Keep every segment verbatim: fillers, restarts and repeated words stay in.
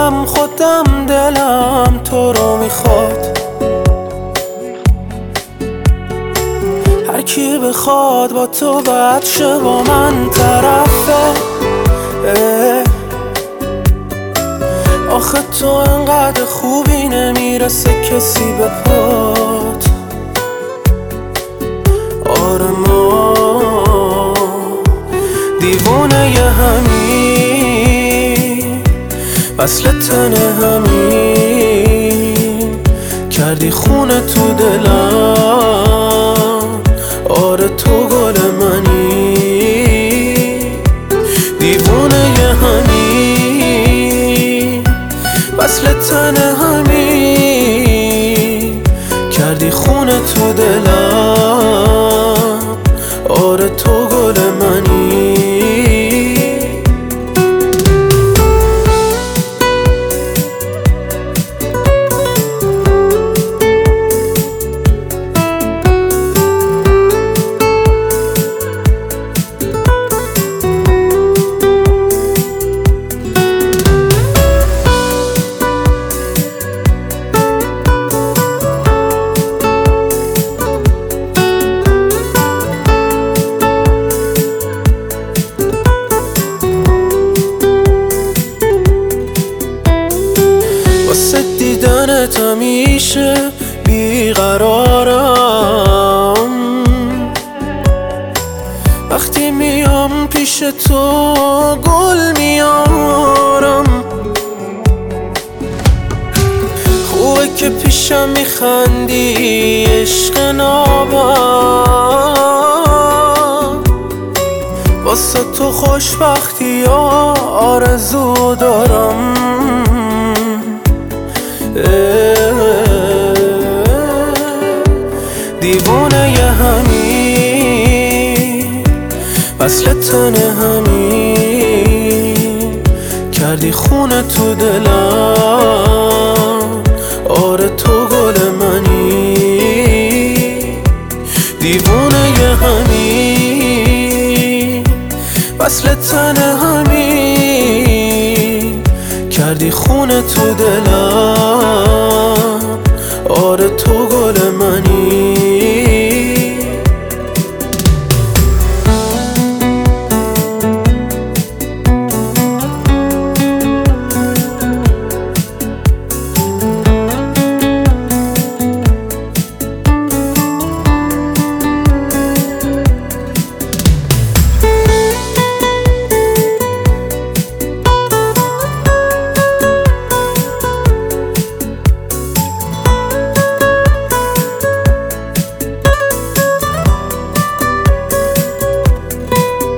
خودم خودم دلم تو رو میخواد. هر کی بخواد با تو بد شه با من طرفه. آخه تو انقدر خوبی نمیرسه کسی به پات. آره ما دیوونه ی همین، وصل تنه همین، کردی خونه تو دلم. آره تو گل منی، دیوونه ی همین، وصل تنه همین، کردی خونه تو دلم. آره تو گل منی. واسه دیدنت همیشه بیقرارم. وقتی میام پیش تو گل میارم. خوبه که پیشم میخندی عشق نابم. واسه تو خوشبختی آرزو دارم. دیوونه ی همین، وصل تنه همین، کردی خونه تو دلم. آره تو گل منی، دیوونه ی همین، وصل تنه همین، کردی خونه تو دلم. آره تو گل منی.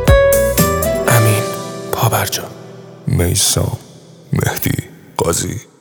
میثم مهدی قاضی.